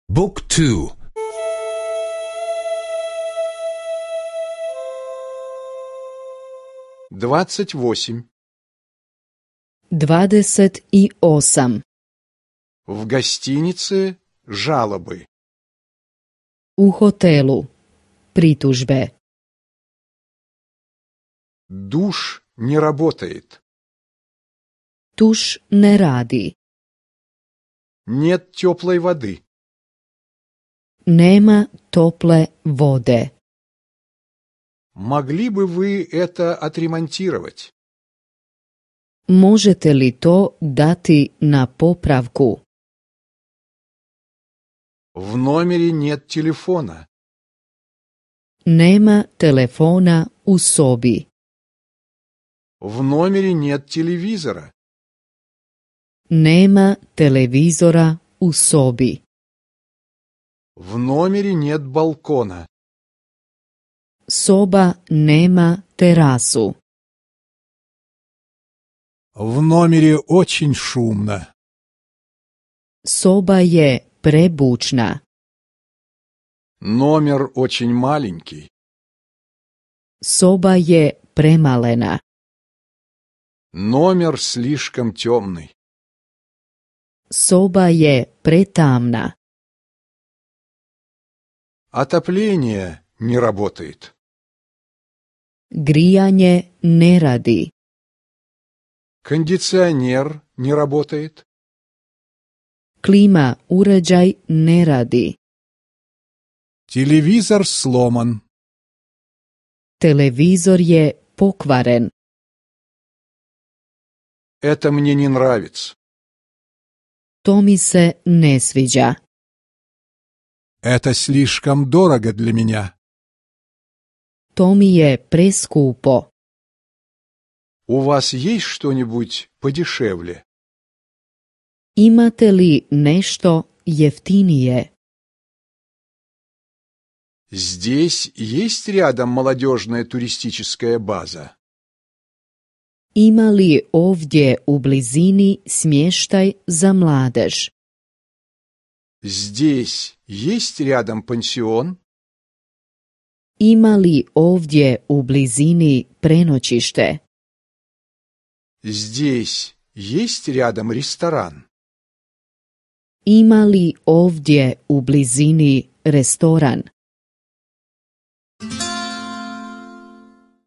Book 2. 28. 28. В гостинице жалобы. U hotelu. Pritužbe. Душ не работает. Tuš ne radi. Нет теплой воды. Nema tople vode. Могли бы вы это отремонтировать? Možete li to dati na popravku? В номере нет телефона. Nema telefona u sobi. В номере нет телевизора. Nema televizora u sobi. В номере нет балкона. Soba nema terasu. В номере очень шумно. Soba je prebučna. Номер очень маленький. Soba je premalena. Номер слишком темный. Soba je pretamna. Отопление не работает. Grijanje ne radi. Кондиционер не работает. Klima uređaj ne radi. Телевизор сломан. Televizor je pokvaren. Это мне не нравится. To mi se ne sviđa. Это слишком дорого для меня. To mi je preskupo. У вас есть что-нибудь подешевле? Imate li nešto jeftinije? Здесь есть рядом молодежная туристическая база? Ima li ovdje u blizini smještaj za mladež? Здесь есть рядом пансион? Ima li ovdje u blizini prenoćište? Здесь есть рядом ресторан? Ima li ovdje u blizini restoran?